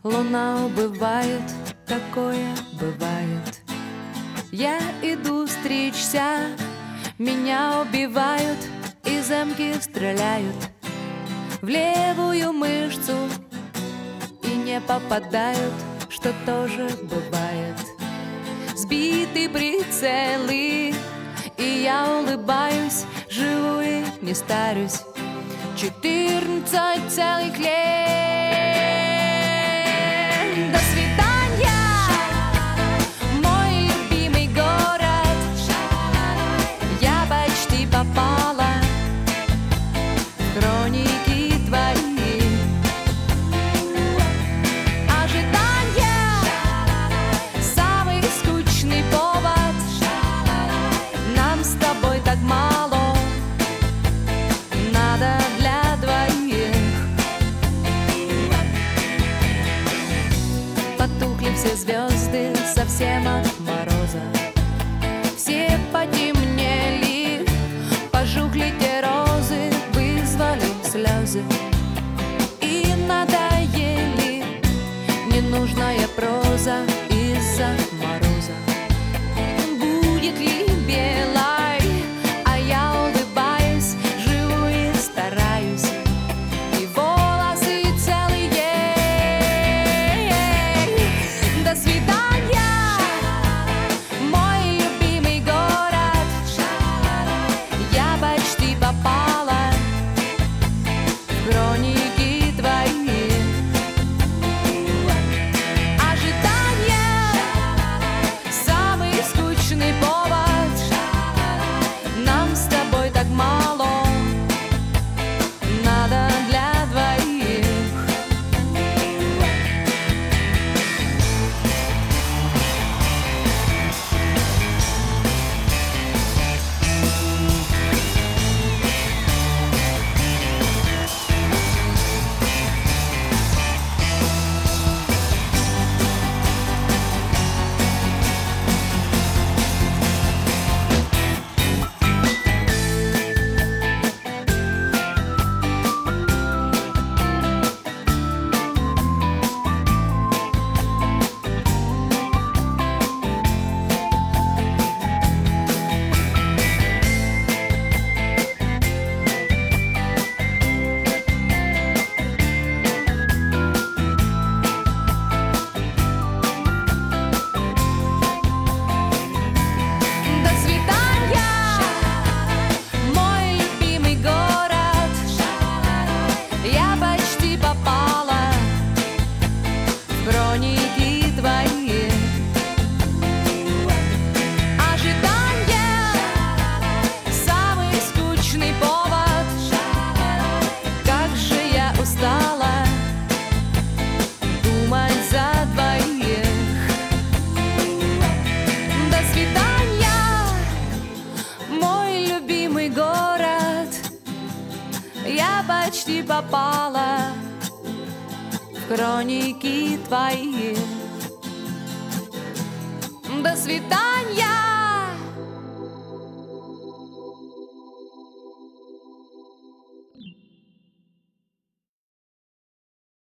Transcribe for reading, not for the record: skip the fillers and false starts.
Луна убывает, такое бывает. Я иду стричься, меня убивают, и замки стреляют в левую мышцу и не попадают, что тоже бывает. Сбиты прицелы, и я улыбаюсь, живу и не старюсь. 14 целых лет. До свидания, мой любимый город. Я почти попала в хроники твои. Ожидание — самый скучный повод. Нам с тобой так мало, надо для двоих. Потухли все звезды совсем от мороза. Все потемнели, пожухли те розы, вызвали слезы и надоели ненужная проза из-за мороза. Будет ли белой, а я улыбаюсь, живу и стараюсь, и волосы целые. До свидания, мой любимый город. Я почти попала в хроники твои. Ожидание — самый скучный повод. Нам с тобой так мало, надо для двоих. До свидания, мой любимый город. Я почти попала в хроники твои. Ожидание — самый скучный повод. Как же я устала думать за двоих. До свидания, мой любимый город. Я почти попала в хроники твои. До свидания.